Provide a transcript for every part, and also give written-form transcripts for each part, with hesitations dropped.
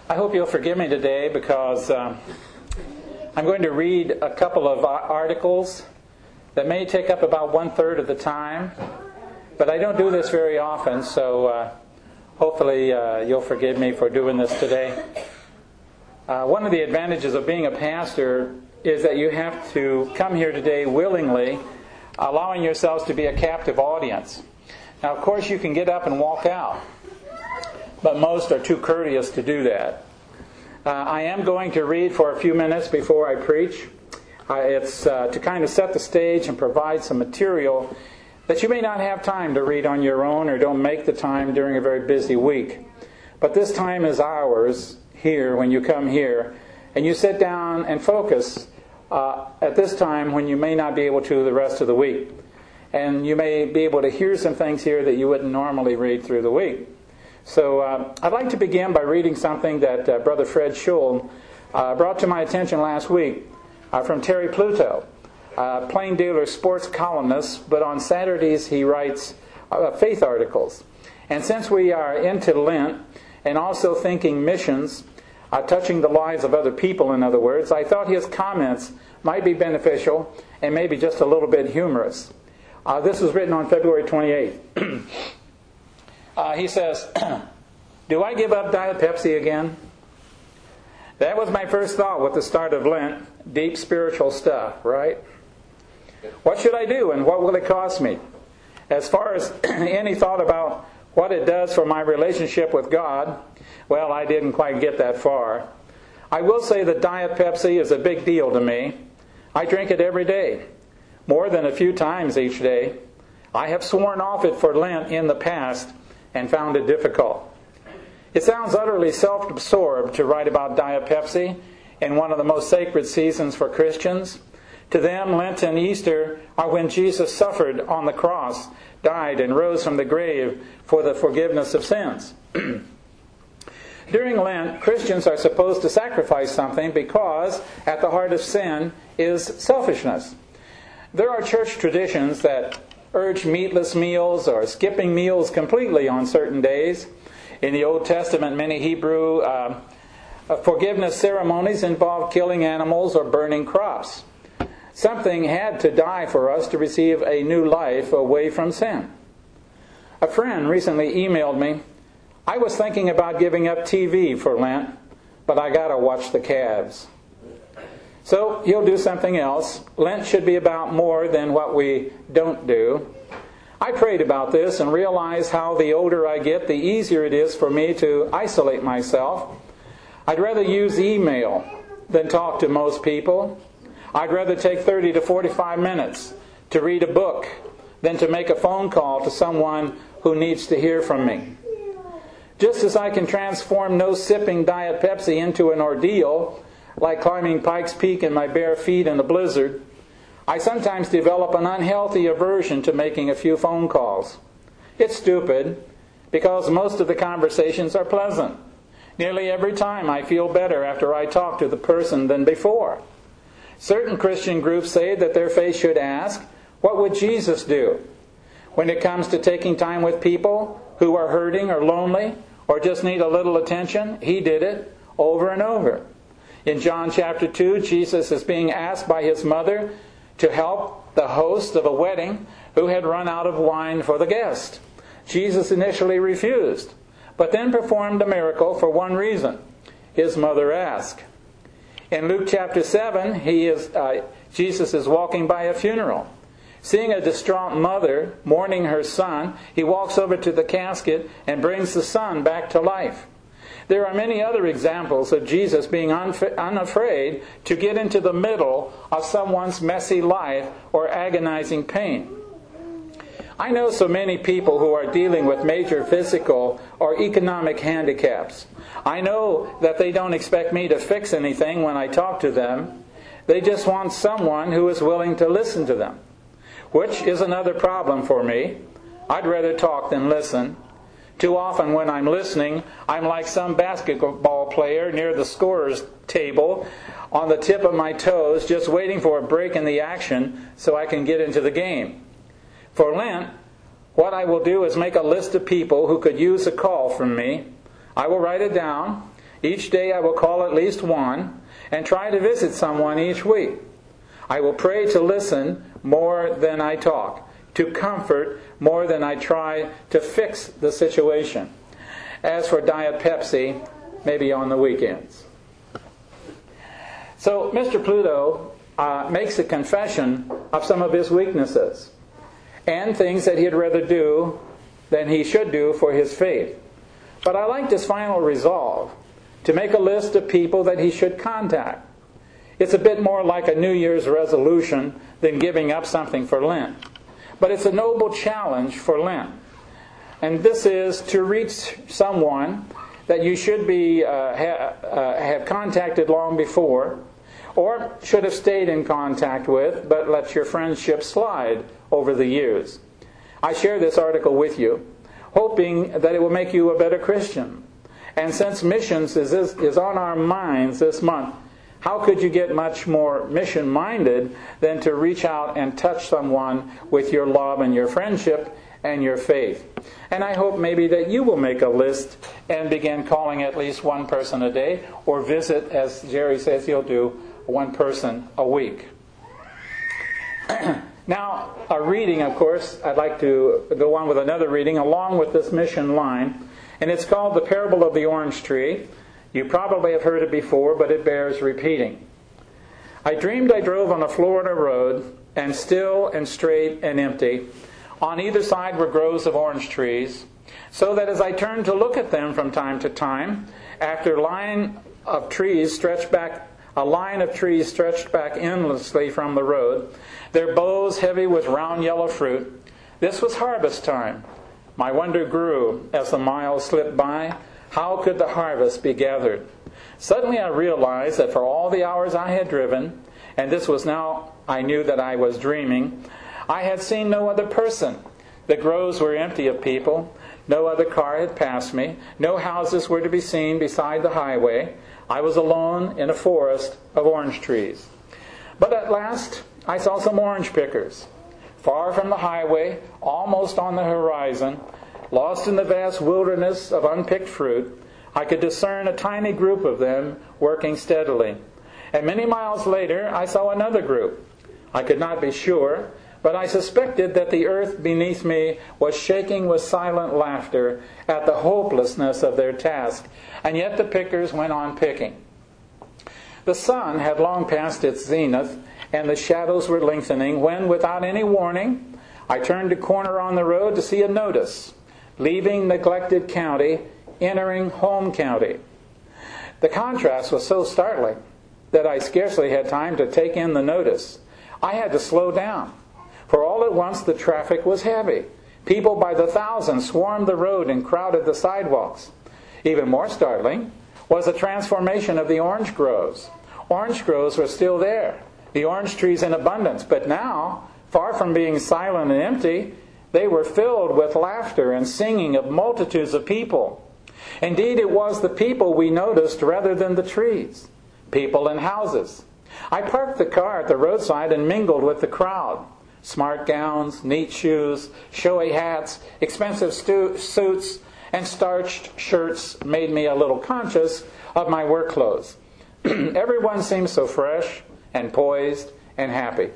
I hope you'll forgive me today because I'm going to read a couple of articles that may take up about 1/3 of the time, but I don't do this very often, so hopefully you'll forgive me for doing this today. One of the advantages of being a pastor is that you have to come here today willingly, allowing yourselves to be a captive audience. Now, of course, you can get up and walk out, but most are too courteous to do that. I am going to read for a few minutes before I preach. It's to kind of set the stage and provide some material that you may not have time to read on your own or don't make the time during a very busy week. But this time is ours here when you come here, and you sit down and focus at this time when you may not be able to the rest of the week. And you may be able to hear some things here that you wouldn't normally read through the week. So I'd like to begin by reading something that Brother Fred Schull brought to my attention last week from Terry Pluto, Plain Dealer sports columnist, but on Saturdays he writes faith articles. And since we are into Lent and also thinking missions, touching the lives of other people, in other words, I thought his comments might be beneficial and maybe just a little bit humorous. This was written on February 28th. He says, "Do I give up Diet Pepsi again? That was my first thought with the start of Lent. Deep spiritual stuff, right? What should I do and what will it cost me? As far as any thought about what it does for my relationship with God, well, I didn't quite get that far. I will say that Diet Pepsi is a big deal to me. I drink it every day, more than a few times each day. I have sworn off it for Lent in the past and found it difficult. It sounds utterly self-absorbed to write about Diet Pepsi in one of the most sacred seasons for Christians. To them, Lent and Easter are when Jesus suffered on the cross, died, and rose from the grave for the forgiveness of sins. During Lent, Christians are supposed to sacrifice something because at the heart of sin is selfishness. There are church traditions that urge meatless meals or skipping meals completely on certain days. In the Old Testament, many Hebrew forgiveness ceremonies involved killing animals or burning crops. Something had to die for us to receive a new life away from sin. A friend recently emailed me, "I was thinking about giving up TV for Lent, but I gotta watch the Cavs." So he'll do something else. Lent should be about more than what we don't do. I prayed about this and realized how the older I get, the easier it is for me to isolate myself. I'd rather use email than talk to most people. I'd rather take 30 to 45 minutes to read a book than to make a phone call to someone who needs to hear from me. Just as I can transform no-sipping Diet Pepsi into an ordeal, like climbing Pikes Peak in my bare feet in a blizzard, I sometimes develop an unhealthy aversion to making a few phone calls. It's stupid, because most of the conversations are pleasant. Nearly every time I feel better after I talk to the person than before. Certain Christian groups say that their faith should ask, what would Jesus do? When it comes to taking time with people who are hurting or lonely or just need a little attention, he did it over and over. In John chapter 2, Jesus is being asked by his mother to help the host of a wedding who had run out of wine for the guest. Jesus initially refused, but then performed a miracle for one reason. His mother asked. In Luke chapter 7, Jesus is walking by a funeral. Seeing a distraught mother mourning her son, he walks over to the casket and brings the son back to life. There are many other examples of Jesus being unafraid to get into the middle of someone's messy life or agonizing pain. I know so many people who are dealing with major physical or economic handicaps. I know that they don't expect me to fix anything when I talk to them. They just want someone who is willing to listen to them, which is another problem for me. I'd rather talk than listen. Too often when I'm listening, I'm like some basketball player near the scorer's table on the tip of my toes, just waiting for a break in the action so I can get into the game. For Lent, what I will do is make a list of people who could use a call from me. I will write it down, Each day I will call at least one and try to visit someone each week. I will pray to listen more than I talk, to comfort more than I try to fix the situation. As for Diet Pepsi, maybe on the weekends. So Mr. Pluto makes a confession of some of his weaknesses and things that he'd rather do than he should do for his faith. But I liked his final resolve to make a list of people that he should contact. It's a bit more like a New Year's resolution than giving up something for Lent. But it's a noble challenge for Lent. And this is to reach someone that you should be have contacted long before, or should have stayed in contact with, but let your friendship slide over the years. I share this article with you, hoping that it will make you a better Christian. And since missions is on our minds this month, how could you get much more mission-minded than to reach out and touch someone with your love and your friendship and your faith? And I hope maybe that you will make a list and begin calling at least one person a day, or visit, as Jerry says he'll do, one person a week. Now, a reading, of course, I'd like to go on with another reading along with this mission line, and it's called The Parable of the Orange Tree. You probably have heard it before, but it bears repeating. I dreamed I drove on a Florida road, and still and straight and empty. On either side were groves of orange trees, so that as I turned to look at them from time to time, after a line of trees stretched back endlessly from the road, their boughs heavy with round yellow fruit. This was harvest time. My wonder grew as the miles slipped by. How could the harvest be gathered? Suddenly I realized that for all the hours I had driven, and this was now I knew that I was dreaming, I had seen no other person. The groves were empty of people. No other car had passed me. No houses were to be seen beside the highway. I was alone in a forest of orange trees. But at last I saw some orange pickers. Far from the highway, almost on the horizon, lost in the vast wilderness of unpicked fruit, I could discern a tiny group of them working steadily. And many miles later, I saw another group. I could not be sure, but I suspected that the earth beneath me was shaking with silent laughter at the hopelessness of their task. And yet the pickers went on picking. The sun had long passed its zenith, and the shadows were lengthening, when, without any warning, I turned a corner on the road to see a notice: leaving neglected county, entering home county. The contrast was so startling that I scarcely had time to take in the notice. I had to slow down, for all at once the traffic was heavy. People by the thousands swarmed the road and crowded the sidewalks. Even more startling was the transformation of the orange groves. Orange groves were still there, the orange trees in abundance, but now, far from being silent and empty, they were filled with laughter and singing of multitudes of people. Indeed, it was the people we noticed rather than the trees. People in houses. I parked the car at the roadside and mingled with the crowd. Smart gowns, neat shoes, showy hats, expensive suits, and starched shirts made me a little conscious of my work clothes. Everyone seemed so fresh and poised and happy.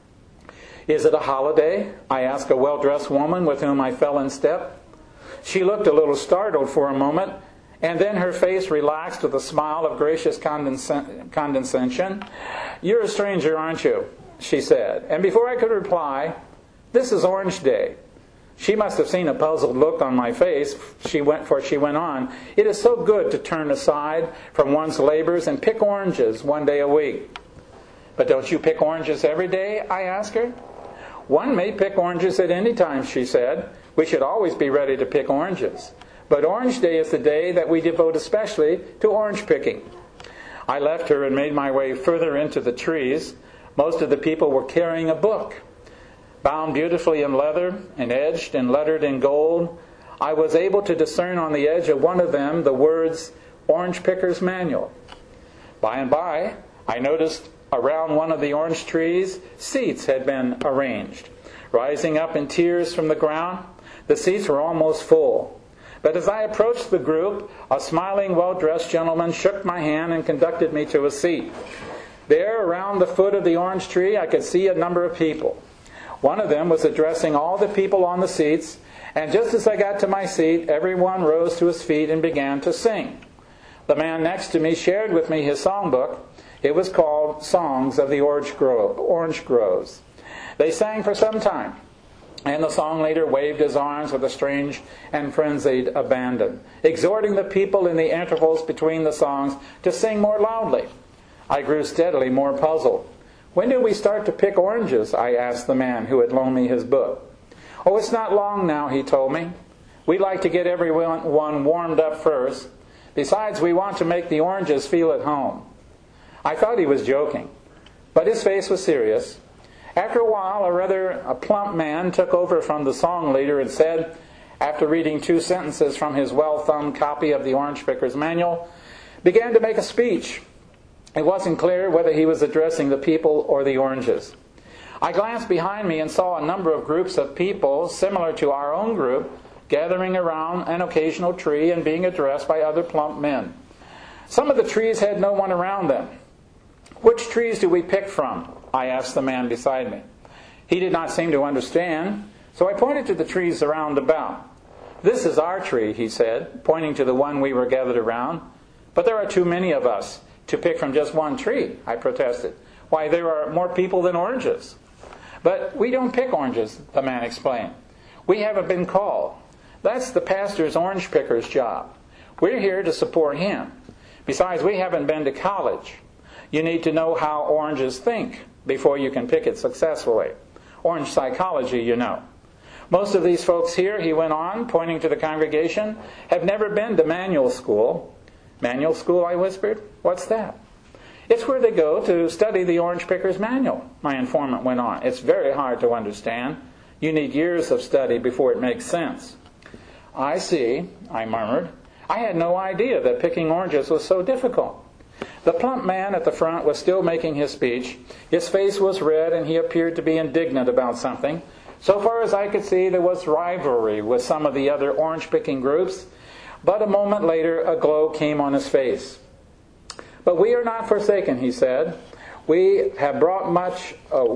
"Is it a holiday?" I asked a well-dressed woman with whom I fell in step. She looked a little startled for a moment, and then her face relaxed with a smile of gracious condescension. "You're a stranger, aren't you?" she said. And before I could reply, "This is Orange Day." She must have seen a puzzled look on my face, for she went on, "It is so good to turn aside from one's labors and pick oranges one day a week." "But don't you pick oranges every day?" I asked her. "One may pick oranges at any time," she said. "We should always be ready to pick oranges. But Orange Day is the day that we devote especially to orange picking." I left her and made my way further into the trees. Most of the people were carrying a book, bound beautifully in leather and edged and lettered in gold. I was able to discern on the edge of one of them the words, "Orange Picker's Manual." By and by, I noticed around one of the orange trees, seats had been arranged. Rising up in tiers from the ground, the seats were almost full. But as I approached the group, a smiling, well-dressed gentleman shook my hand and conducted me to a seat. There, around the foot of the orange tree, I could see a number of people. One of them was addressing all the people on the seats, and just as I got to my seat, everyone rose to his feet and began to sing. The man next to me shared with me his songbook. It was called Songs of the Orange Groves. They sang for some time, and the song leader waved his arms with a strange and frenzied abandon, exhorting the people in the intervals between the songs to sing more loudly. I grew steadily more puzzled. "When do we start to pick oranges?" I asked the man who had loaned me his book. "Oh, it's not long now," he told me. "We'd like to get everyone warmed up first. Besides, we want to make the oranges feel at home." I thought he was joking, but his face was serious. After a while, a plump man took over from the song leader and said, after reading 2 sentences from his well-thumbed copy of the Orange Picker's Manual, began to make a speech. It wasn't clear whether he was addressing the people or the oranges. I glanced behind me and saw a number of groups of people, similar to our own group, gathering around an occasional tree and being addressed by other plump men. Some of the trees had no one around them. "Which trees do we pick from?" I asked the man beside me. He did not seem to understand, so I pointed to the trees around about. "This is our tree," he said, pointing to the one we were gathered around. "But there are too many of us to pick from just one tree," I protested. "Why, there are more people than oranges." "But we don't pick oranges," the man explained. "We haven't been called. That's the pastor's orange picker's job. We're here to support him. Besides, we haven't been to college. You need to know how oranges think before you can pick it successfully. Orange psychology, you know. Most of these folks here," he went on, pointing to the congregation, "have never been to manual school." "Manual school?" I whispered. "What's that?" "It's where they go to study the Orange Picker's Manual," my informant went on. "It's very hard to understand. You need years of study before it makes sense." "I see," I murmured. I had no idea that picking oranges was so difficult. The plump man at the front was still making his speech. His face was red and he appeared to be indignant about something. So far as I could see, there was rivalry with some of the other orange-picking groups. But a moment later, a glow came on his face. "But we are not forsaken," he said. We have much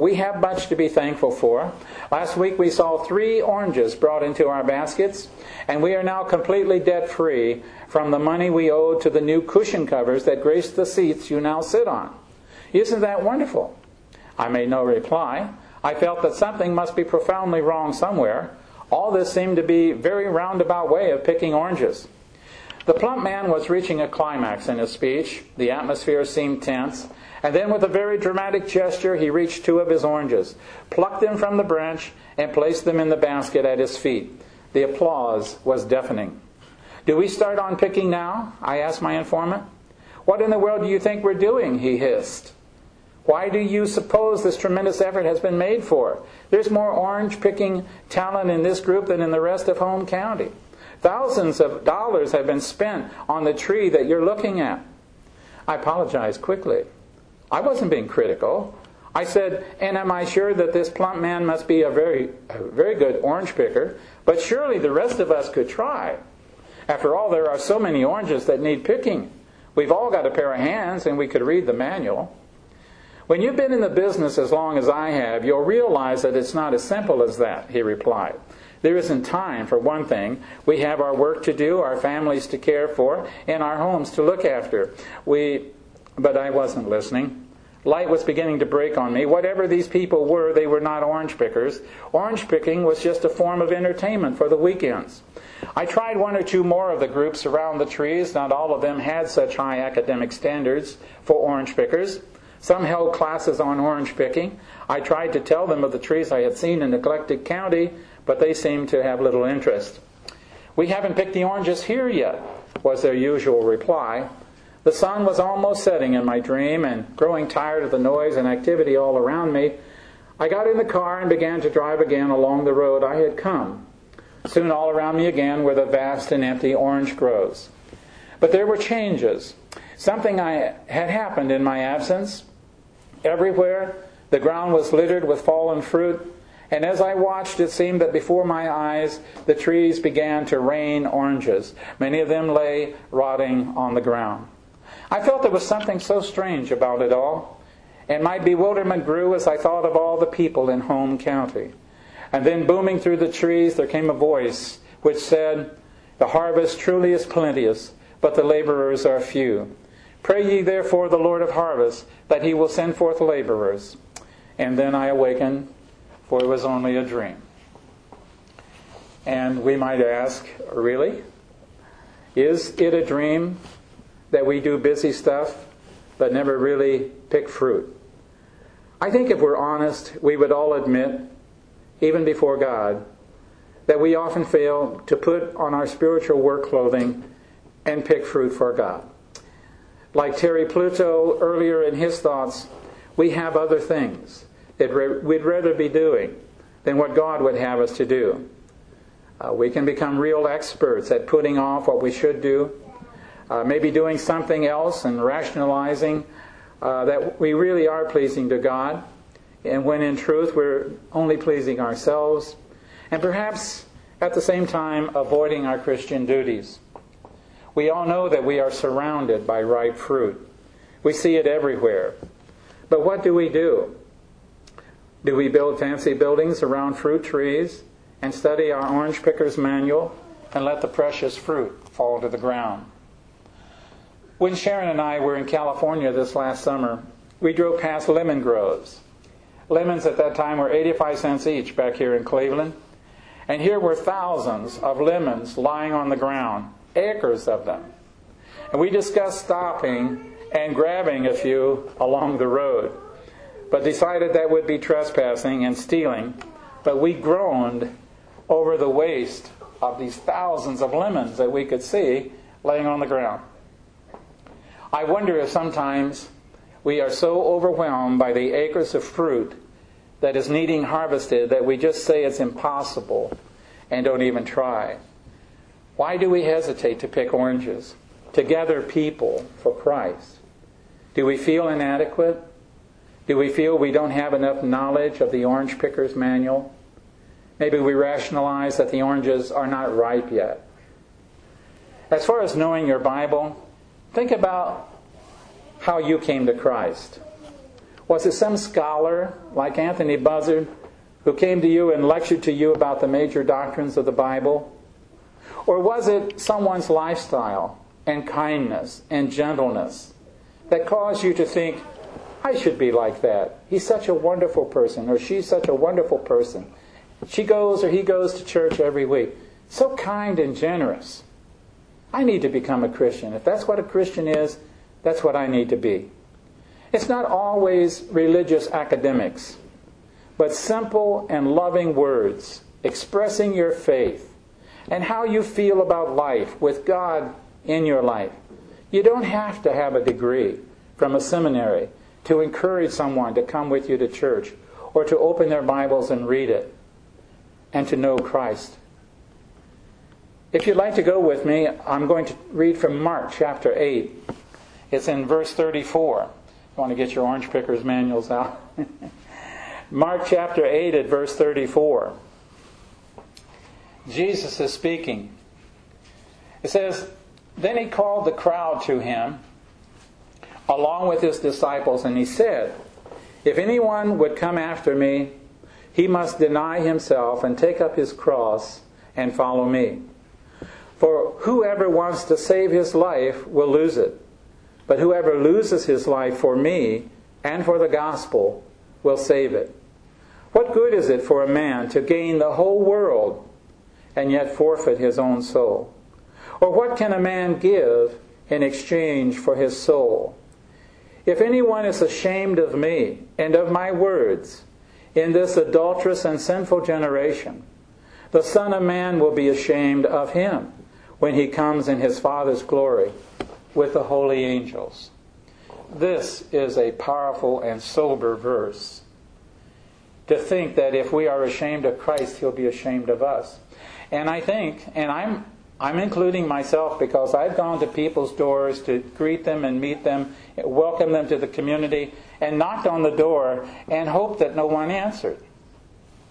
to be thankful for. Last week we saw 3 oranges brought into our baskets, and we are now completely debt-free from the money we owed to the new cushion covers that grace the seats you now sit on. Isn't that wonderful?" I made no reply. I felt that something must be profoundly wrong somewhere. All this seemed to be a very roundabout way of picking oranges. The plump man was reaching a climax in his speech. The atmosphere seemed tense. And then with a very dramatic gesture, he reached 2 of his oranges, plucked them from the branch, and placed them in the basket at his feet. The applause was deafening. "Do we start on picking now?" I asked my informant. "What in the world do you think we're doing?" he hissed. "Why do you suppose this tremendous effort has been made for? There's more orange-picking talent in this group than in the rest of Home County. Thousands of dollars have been spent on the tree that you're looking at." I apologized quickly. I wasn't being critical. I said, "And am I sure that this plump man must be a very good orange picker? But surely the rest of us could try. After all, there are so many oranges that need picking. We've all got a pair of hands and we could read the manual." "When you've been in the business as long as I have, you'll realize that it's not as simple as that," he replied. "There isn't time, for one thing. We have our work to do, our families to care for, and our homes to look after. But I wasn't listening. Light was beginning to break on me. Whatever these people were, they were not orange pickers. Orange picking was just a form of entertainment for the weekends. I tried 1 or 2 more of the groups around the trees. Not all of them had such high academic standards for orange pickers. Some held classes on orange picking. I tried to tell them of the trees I had seen in neglected county, but they seemed to have little interest. "We haven't picked the oranges here yet," was their usual reply. The sun was almost setting in my dream, and growing tired of the noise and activity all around me, I got in the car and began to drive again along the road I had come. Soon all around me again were the vast and empty orange groves. But there were changes. Something had happened in my absence. Everywhere the ground was littered with fallen fruit, And as I watched, it seemed that before my eyes the trees began to rain oranges. Many of them lay rotting on the ground. I felt there was something so strange about it all, and my bewilderment grew as I thought of all the people in Home County. And then booming through the trees there came a voice which said, "The harvest truly is plenteous, but the laborers are few. Pray ye therefore the Lord of harvest, that he will send forth laborers." And then I awakened, for it was only a dream. And we might ask, really? Is it a dream that we do busy stuff but never really pick fruit? I think if we're honest, we would all admit, even before God, that we often fail to put on our spiritual work clothing and pick fruit for God. Like Terry Pluto earlier in his thoughts, we have other things that we'd rather be doing than what God would have us to do. We can become real experts at putting off what we should do, maybe doing something else and rationalizing that we really are pleasing to God, and when in truth we're only pleasing ourselves, and perhaps at the same time avoiding our Christian duties. We all know that we are surrounded by ripe fruit. We see it everywhere. But what do we do? Do we build fancy buildings around fruit trees and study our orange picker's manual and let the precious fruit fall to the ground? When Sharon and I were in California this last summer, we drove past lemon groves. Lemons at that time were 85 cents each back here in Cleveland. And here were thousands of lemons lying on the ground, acres of them. And we discussed stopping and grabbing a few along the road, but decided that would be trespassing and stealing. But we groaned over the waste of these thousands of lemons that we could see laying on the ground. I wonder if sometimes we are so overwhelmed by the acres of fruit that is needing harvested that we just say it's impossible and don't even try. Why do we hesitate to pick oranges, to gather people for Christ? Do we feel inadequate? Do we feel we don't have enough knowledge of the orange picker's manual? Maybe we rationalize that the oranges are not ripe yet. As far as knowing your Bible, think about how you came to Christ. Was it some scholar like Anthony Buzzard who came to you and lectured to you about the major doctrines of the Bible? Or was it someone's lifestyle and kindness and gentleness that caused you to think, I should be like that. He's such a wonderful person, or she's such a wonderful person. She goes or he goes to church every week. So kind and generous. I need to become a Christian. If that's what a Christian is, that's what I need to be. It's not always religious academics, but simple and loving words expressing your faith and how you feel about life with God in your life. You don't have to have a degree from a seminary to encourage someone to come with you to church or to open their Bibles and read it and to know Christ. If you'd like to go with me, I'm going to read from Mark chapter 8. It's in verse 34. You want to get your orange picker's manuals out? Mark chapter 8 at verse 34. Jesus is speaking. It says, Then he called the crowd to him, along with his disciples, and he said, If anyone would come after me, he must deny himself and take up his cross and follow me. For whoever wants to save his life will lose it. But whoever loses his life for me and for the gospel will save it. What good is it for a man to gain the whole world and yet forfeit his own soul? Or what can a man give in exchange for his soul? If anyone is ashamed of me and of my words in this adulterous and sinful generation, the Son of Man will be ashamed of him when he comes in his Father's glory with the holy angels. This is a powerful and sober verse. To think that if we are ashamed of Christ, he'll be ashamed of us. And I think, and I'm including myself, because I've gone to people's doors to greet them and meet them, welcome them to the community, and knocked on the door and hoped that no one answered.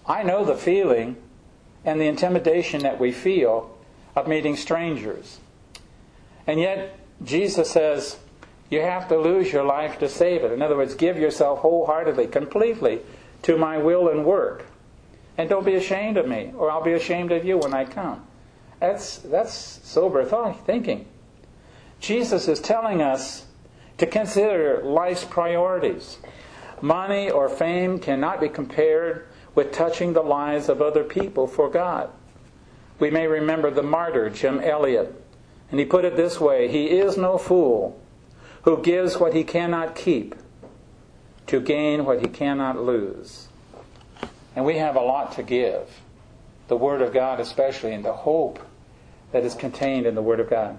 I know the feeling and the intimidation that we feel of meeting strangers. And yet, Jesus says, you have to lose your life to save it. In other words, give yourself wholeheartedly, completely to my will and work. And don't be ashamed of me, or I'll be ashamed of you when I come. That's sober thinking. Jesus is telling us to consider life's priorities. Money or fame cannot be compared with touching the lives of other people for God. We may remember the martyr, Jim Elliot, and he put it this way: he is no fool who gives what he cannot keep to gain what he cannot lose. And we have a lot to give. The Word of God especially, and the hope that is contained in the Word of God.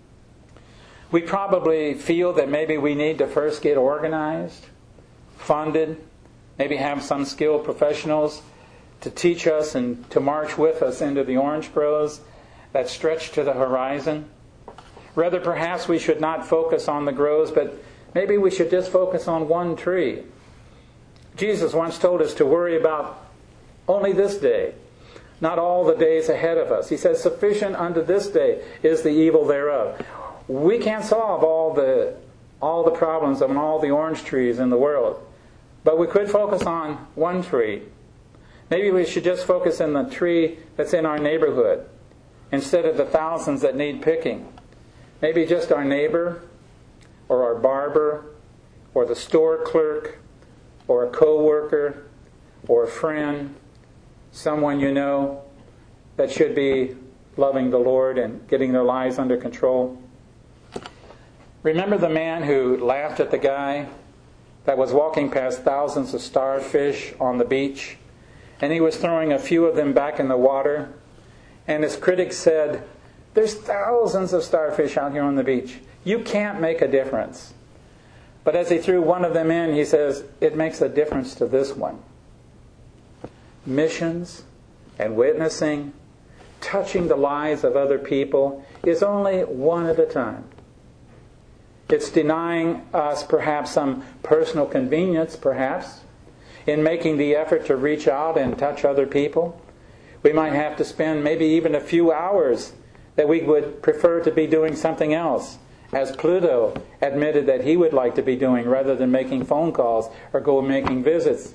We probably feel that maybe we need to first get organized, funded, maybe have some skilled professionals to teach us and to march with us into the orange groves that stretch to the horizon. Rather, perhaps we should not focus on the groves, but maybe we should just focus on one tree. Jesus once told us to worry about only this day, not all the days ahead of us. He says, sufficient unto this day is the evil thereof. We can't solve all the problems of all the orange trees in the world, but we could focus on one tree. Maybe we should just focus on the tree that's in our neighborhood instead of the thousands that need picking. Maybe just our neighbor, or our barber, or the store clerk, or a co-worker, or a friend, someone you know that should be loving the Lord and getting their lives under control. Remember the man who laughed at the guy that was walking past thousands of starfish on the beach, and he was throwing a few of them back in the water, and his critics said, there's thousands of starfish out here on the beach. You can't make a difference. But as he threw one of them in, he says, it makes a difference to this one. Missions and witnessing, touching the lives of other people, is only one at a time. It's denying us perhaps some personal convenience, perhaps, in making the effort to reach out and touch other people. We might have to spend maybe even a few hours that we would prefer to be doing something else, as Pluto admitted that he would like to be doing, rather than making phone calls or go making visits.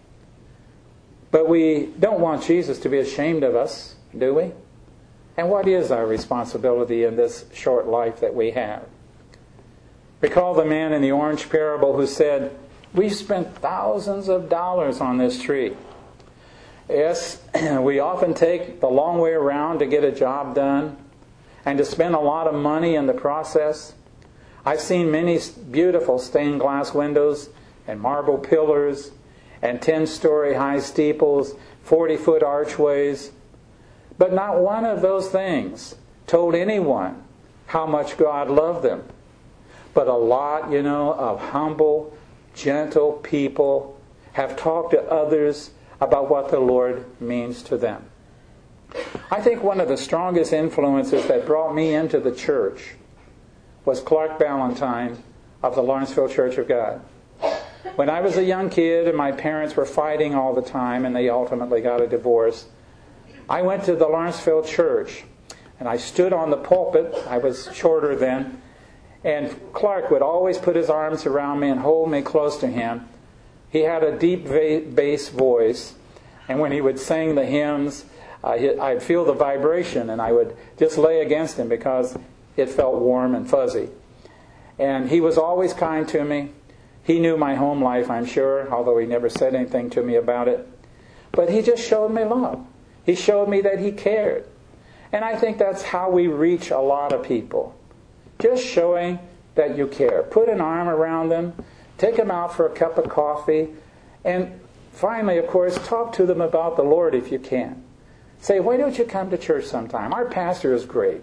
But we don't want Jesus to be ashamed of us, do we? And what is our responsibility in this short life that we have? Recall the man in the orange parable who said, we've spent thousands of dollars on this tree. Yes, we often take the long way around to get a job done and to spend a lot of money in the process. I've seen many beautiful stained glass windows and marble pillars and 10-story high steeples, 40-foot archways. But not one of those things told anyone how much God loved them. But a lot, of humble, gentle people have talked to others about what the Lord means to them. I think one of the strongest influences that brought me into the church was Clark Ballantyne of the Lawrenceville Church of God. When I was a young kid and my parents were fighting all the time and they ultimately got a divorce, I went to the Lawrenceville Church and I stood on the pulpit. I was shorter then. And Clark would always put his arms around me and hold me close to him. He had a deep bass voice, and when he would sing the hymns, I'd feel the vibration, and I would just lay against him because it felt warm and fuzzy. And he was always kind to me. He knew my home life, I'm sure, although he never said anything to me about it. But he just showed me love. He showed me that he cared. And I think that's how we reach a lot of people. Just showing that you care. Put an arm around them. Take them out for a cup of coffee. And finally, of course, talk to them about the Lord if you can. Say, why don't you come to church sometime? Our pastor is great.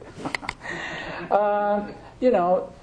You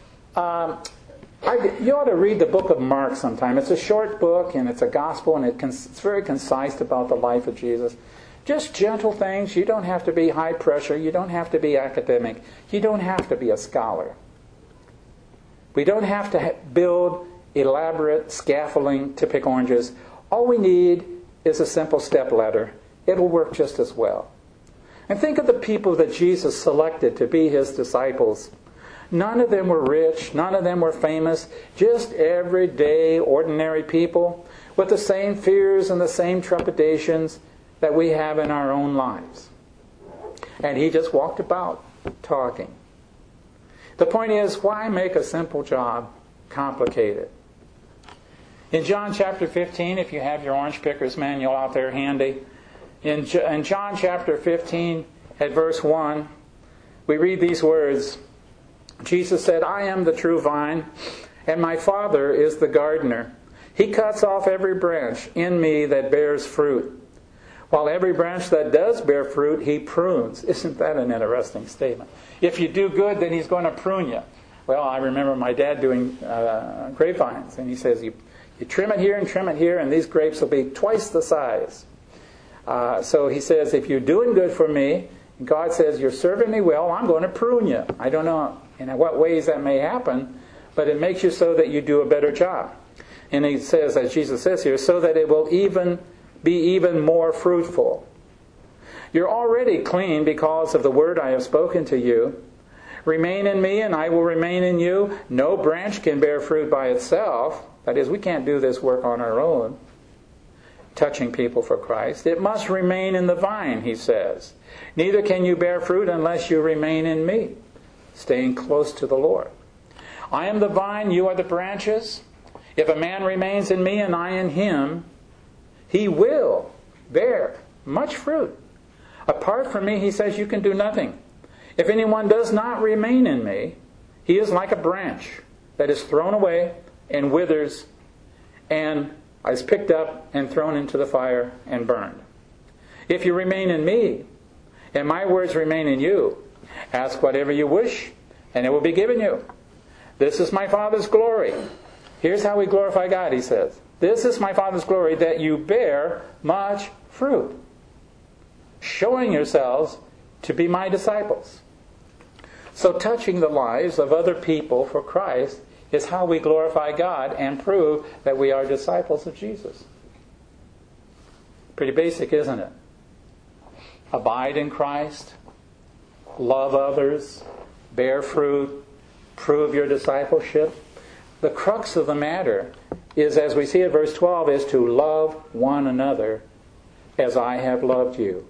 ought to read the book of Mark sometime. It's a short book, and it's a gospel, and it's very concise about the life of Jesus. Just gentle things. You don't have to be high pressure. You don't have to be academic. You don't have to be a scholar. We don't have to build elaborate scaffolding to pick oranges. All we need is a simple stepladder. It'll work just as well. And think of the people that Jesus selected to be his disciples. None of them were rich. None of them were famous. Just everyday, ordinary people with the same fears and the same trepidations that we have in our own lives. And he just walked about talking. The point is, why make a simple job complicated? In John chapter 15, if you have your orange picker's manual out there handy, in John chapter 15 at verse 1, we read these words. Jesus said, I am the true vine, and my Father is the gardener. He cuts off every branch in me that bears fruit, while every branch that does bear fruit, he prunes. Isn't that an interesting statement? If you do good, then he's going to prune you. Well, I remember my dad doing grapevines, and he says, you trim it here and trim it here, and these grapes will be twice the size. So he says, if you're doing good for me, God says, you're serving me well, I'm going to prune you. I don't know in what ways that may happen, but it makes you so that you do a better job. And he says, as Jesus says here, so that it will be even more fruitful. You're already clean because of the word I have spoken to you. Remain in me and I will remain in you. No branch can bear fruit by itself. That is, we can't do this work on our own, touching people for Christ. It must remain in the vine, he says. Neither can you bear fruit unless you remain in me, staying close to the Lord. I am the vine, you are the branches. If a man remains in me and I in him, he will bear much fruit. Apart from me, he says, you can do nothing. If anyone does not remain in me, he is like a branch that is thrown away and withers and is picked up and thrown into the fire and burned. If you remain in me, and my words remain in you, ask whatever you wish, and it will be given you. This is my Father's glory. Here's how we glorify God, he says. This is my Father's glory, that you bear much fruit, showing yourselves to be my disciples. So touching the lives of other people for Christ is how we glorify God and prove that we are disciples of Jesus. Pretty basic, isn't it? Abide in Christ, love others, bear fruit, prove your discipleship. The crux of the matter is, as we see in verse 12, is to love one another as I have loved you.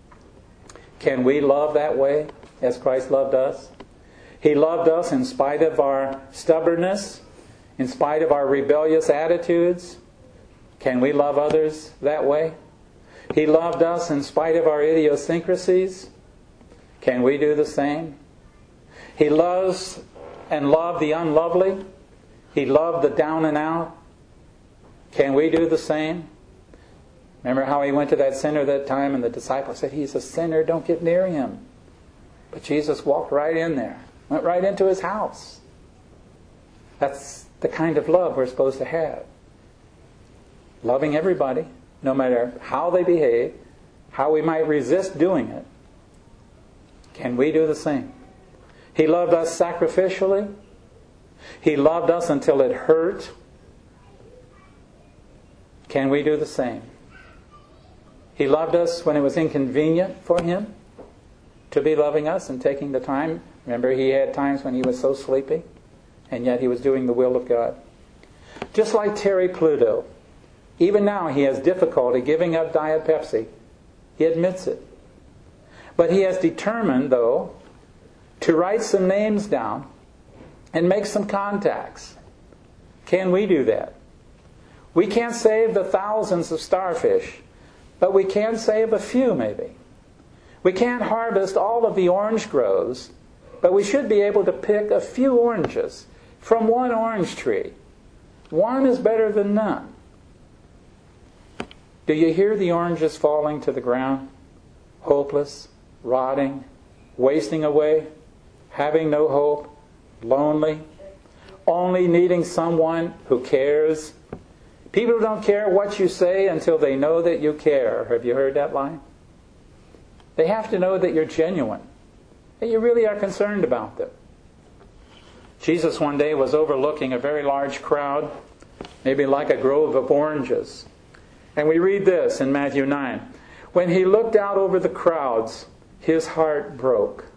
Can we love that way as Christ loved us? He loved us in spite of our stubbornness, in spite of our rebellious attitudes. Can we love others that way? He loved us in spite of our idiosyncrasies. Can we do the same? He loves and loved the unlovely. He loved the down and out. Can we do the same? Remember how he went to that sinner that time and the disciples said, he's a sinner, don't get near him. But Jesus walked right in there, went right into his house. That's the kind of love we're supposed to have. Loving everybody, no matter how they behave, how we might resist doing it. Can we do the same? He loved us sacrificially. He loved us until it hurt. Can we do the same? He loved us when it was inconvenient for him to be loving us and taking the time. Remember, he had times when he was so sleepy, and yet he was doing the will of God. Just like Terry Pluto, even now he has difficulty giving up Diet Pepsi. He admits it. But he has determined, though, to write some names down and make some contacts. Can we do that? We can't save the thousands of starfish, but we can save a few maybe. We can't harvest all of the orange groves, but we should be able to pick a few oranges from one orange tree. One is better than none. Do you hear the oranges falling to the ground? Hopeless, rotting, wasting away, having no hope, lonely, only needing someone who cares. People don't care what you say until they know that you care. Have you heard that line? They have to know that you're genuine, that you really are concerned about them. Jesus one day was overlooking a very large crowd, maybe like a grove of oranges. And we read this in Matthew 9. When he looked out over the crowds, his heart broke.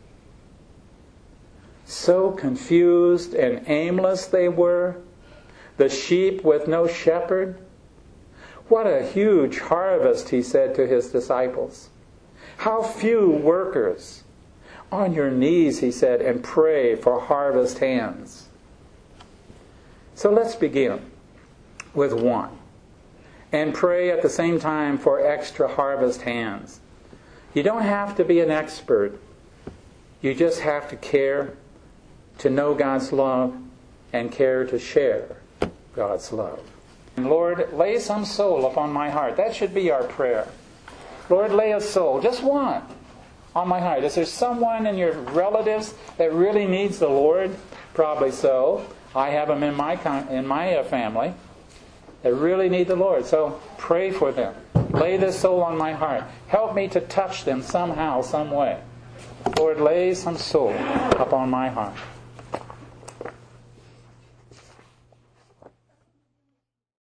So confused and aimless they were, the sheep with no shepherd. What a huge harvest, he said to his disciples. How few workers. On your knees, he said, and pray for harvest hands. So let's begin with one. And pray at the same time for extra harvest hands. You don't have to be an expert. You just have to care to know God's love and care to share God's love. And Lord, lay some soul upon my heart. That should be our prayer. Lord, lay a soul, just one, on my heart. Is there someone in your relatives that really needs the Lord? Probably so. I have them in my family that really need the Lord. So pray for them. Lay this soul on my heart. Help me to touch them somehow, some way. Lord, lay some soul upon my heart.